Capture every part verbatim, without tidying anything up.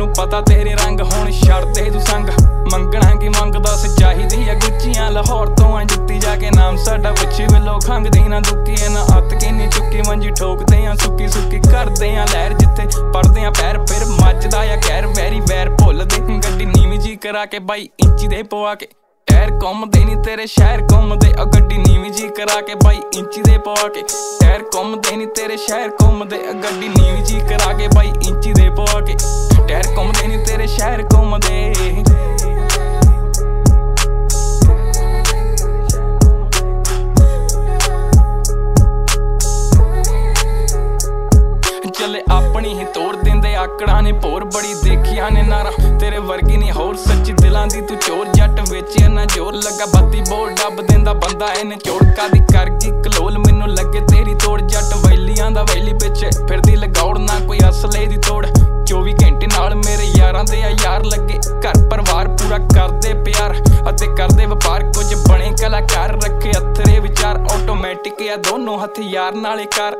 ਮੈਨੂੰ ਪਤਾ ਤੇਰੇ ਰੰਗ ਹੁਣ ਛੱਡ ਦੇ ਤੂੰ ਸੰਗ ਮੰਗਣਾ ਕੀ ਮੰਗਦਾ ਸ ਚਾਹੀਦੀ ਆ ਗੁੱਚੀਆਂ ਲਾਹੌਰ ਤੋਂ ਆ ਜੁੱਤੀ ਜਾ ਕੇ ਨਾਮ ਸਾਡਾ ਪੁੱਛੀ ਵੇਲੋ ਖੰਗਦੀ ਨਾ ਦੁੱਕੀ ਨਾ ਅੱਤ ਕਿੰਨੀ ਚੁੱਕੀ ਮੰਜੀ ਠੋਕਦੇ ਆ ਸੁੱਕੀ ਸੁੱਕੀ ਕਰਦੇ ਆ ਲਹਿਰ ਜਿੱਥੇ ਪੜਦੇ ਆ ਪੈਰ ਫਿਰ ਮੱਚਦਾ ਆ ਕਹਿਰ ਵੈਰੀ ਵੈਰ ਭੁੱਲਦੇ ਗੱਡੀ ਨੀਵੀਂ ਜੀ ਕਰਾ ਕੇ ਬਾਈ ਇੰਚੀ ਦੇ ਪਵਾ ਕੇ ਟਾਇਰ ਘੁੰਮਦੇ ਨੀ ਤੇਰੇ ਸ਼ਹਿਰ ਘੁੰਮਦੇ ਆ ਗੱਡੀ ਨੀਵੀਂ ਜੀ ਕਰਾ ਕੇ ਬਾਈ ਇੰਚੀ ਦੇ ਪਵਾ ਕੇ ਟਾਇਰ ਘੁੰਮਦੇ ਨੀ ਤੇਰੇ ਸ਼ਹਿਰ ਘੁੰਮਦੇ ਆ ਗੱਡੀ ਨੀਵੀਂ ਜੀ ਕਰਾ ਕੇ ਬਾਈ ਇੰਚੀ ਦੇ ਪਵਾ ਕੇ ਟਾਇਰ ਘੁੰਮਦੇ ਨੀ ਤੇਰੇ ਸ਼ਹਿਰ ਘੁੰਮਦੇ ਚੱਲੇ ਆਪਣੀ ਹੀ ਤੋੜ ਦਿੰਦੇ ਆਕੜਾਂ ਨੇ ਭੋਰ ਬੜੀ ਦੇਖੀਆਂ ਨੇ ਨਾਰਾ ਤੇਰੇ ਵਰਗੀ ਨਹੀਂ ਹੋਰ ਸੱਚੀ ਦਿਲਾਂ ਦੀ ਤੂੰ ਚੋਰ ਜੱਟ ਵਿੱਚ ਨਾ ਜ਼ੋਰ ਲੱਗਾ ਬੱਤੀ ਬੋਲ ਡੱਬ ਦਿੰਦਾ ਬੰਦਾ ਇਹਨੇ ਚੋੜਕਾ ਦੀ ਕਰ ਗਈ ਕਲੋਲ ਮੈਨੂੰ ਲੱਗੇ ਤੇਰੀ ਤੋੜ ਜੱਟ ਵੈਲੀਆਂ ਦਾ ਵੈਲੀ ਪਿੱਛੇ ਫਿਰਦੀ ਲਗਾਉੜ ਨਾ ਕੋਈ ਅਸਲੇ ਦੀ ਤੋੜ ਚੌਵੀ ਘੰਟੇ ਨਾਲ ਮੇਰੇ ਯਾਰਾਂ ਦੇ ਆ ਯਾਰ ਲੱਗੇ ਘਰ ਪਰਿਵਾਰ ਪੂਰਾ ਕਰਦੇ ਪਿਆਰ ਅਤੇ ਕਰਦੇ ਵਪਾਰ ਕੁਝ ਬਣੇ ਕਲਾਕਾਰ ਰੱਖੇ ਅਥਰੇ ਵਿਚਾਰ ਆਟੋਮੈਟਿਕ ਆ ਦੋਨੋਂ ਹਥਿਆਰ ਨਾਲੇ ਕਰ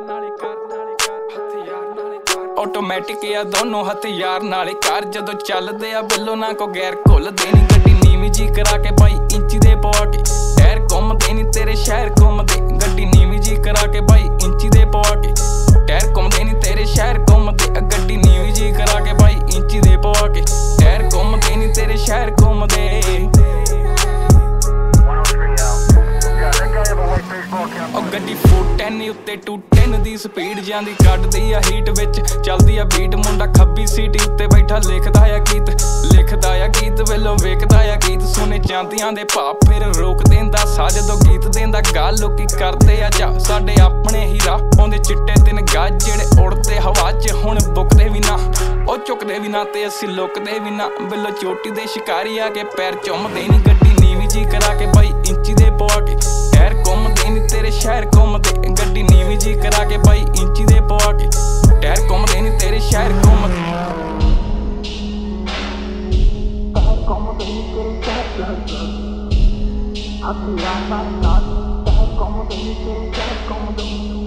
ਆਟੋਮੈਟਿਕ ਆ ਦੋਨੋਂ ਹਥਿਆਰ ਨਾਲੇ ਕਾਰ ਜਦੋਂ ਚੱਲਦੇ ਆ ਬਿੱਲੋ ਨਾ ਕੋ ਗੈਰ ਘੁੱਲਦੇ ਨੀ ਗੱਡੀ ਨੀਵੀਂ ਜੀ ਕਰਾ ਕੇ ਬਾਈ ਇੰਚੀ ਦੇ ਪਵਾ ਕੇ ਟਾਇਰ ਘੁੰਮਦੇ ਨੀ ਤੇਰੇ ਸ਼ਹਿਰ ਘੁੰਮਦੇ ਗੱਡੀ ਨੀਵੀਂ ਜੀ ਕਰਾ ਕੇ ਬਾਈ ਇੰਚੀ ਦੇ ਪਵਾ ਕੇ ਟਾਇਰ ਘੁੰਮਦੇ ਨੀ ਤੇਰੇ ਸ਼ਹਿਰ ਘੁੰਮਦੇ ਗੱਡੀ ਨੀਵੀਂ ਜੀ ਕਰਾ ਕੇ ਬਾਈ ਇੰਚੀ ਦੇ ਪਵਾ ਕੇ ਟਾਇਰ ਘੁੰਮਦੇ ਨੀ ਤੇਰੇ ਸ਼ਹਿਰ ਘੁੰਮਦੇ ਉਹ ਗੱਡੀ ਫੋਰ ਟੈਨ ਉੱਤੇ ਟੂ ਟੈਨ ਦੀ ਸਪੀਡ ਜਾਂਦੀ ਕੱਢਦੀ ਆ ਹੀਟ ਵਿੱਚ ਚੱਲਦੀ ਆ ਬੀਟ ਮੁੰਡਾ ਖੱਬੀ ਸੀਟ ਉੱਤੇ ਬੈਠਾ ਲਿਖਦਾ ਆ ਗੀਤ ਲਿਖਦਾ ਆ ਗੀਤ ਵੇਲੋਂ ਵੇਖਦਾ ਆ ਗੀਤ ਸੁਣੇ ਚਾਂਦੀਆਂ ਦੇ ਭਾਪ ਫਿਰ ਰੋਕ ਦਿੰਦਾ ਸਾ ਜਦੋਂ ਗੀਤ ਦਿੰਦਾ ਗੱਲ ਲੋਕੀ ਕਰਦੇ ਆ ਜਾ ਸਾਡੇ ਆਪਣੇ ਹੀ ਰਾਹ ਪਾਉਂਦੇ ਚਿੱਟੇ ਦਿਨ ਗੱਜ ਜਿਹੜੇ ਉੜਦੇ ਹਵਾ 'ਚ ਹੁਣ ਬੁੱਕਦੇ ਵੀ ਨਾ ਉਹ ਚੁੱਕਦੇ ਵੀ ਨਾ ਤੇ ਅਸੀਂ ਲੁਕਦੇ ਵੀ ਨਾ ਵੇਲੋਂ ਚੋਟੀ ਦੇ ਸ਼ਿਕਾਰੀ ਆ ਕੇ ਪੈਰ ਚੁੰਮਦੇ ਨੀ ਗੱਡੀ ਨੀਵੀਂ ਜੀ ਕਰਾ ਕੇ ਬਾਈ ਇੰਚੀ ਦੇ ਪਵਾ ਕੇ ਟਾਇਰ ਘੁੰਮਦੇ ਨੀ ਤੇਰੇ ਸ਼ਹਿਰ ਘੁੰਮਦੇ ਗੱਡੀ ਨੀਵੀਂ ਜੀ ਕਰਾ ਕੇ ਬਾਈ ਇੰਚੀ ਦੇ ਪਵਾ ਕੇ ਟਾਇਰ ਘੁੰਮਦੇ ਨੀ ਤੇਰੇ ਸ਼ਹਿਰ ਘੁੰਮਦੇ ਟਾਇਰ ਘੁੰਮਦੇ ਨੀ ਤੇਰੇ ਸ਼ਹਿਰ ਘੁੰਮਦੇ ਟਾਇਰ ਘੁੰਮਦੇ ਨੀ ਤੇਰੇ ਸ਼ਹਿਰ ਘੁੰਮਦੇ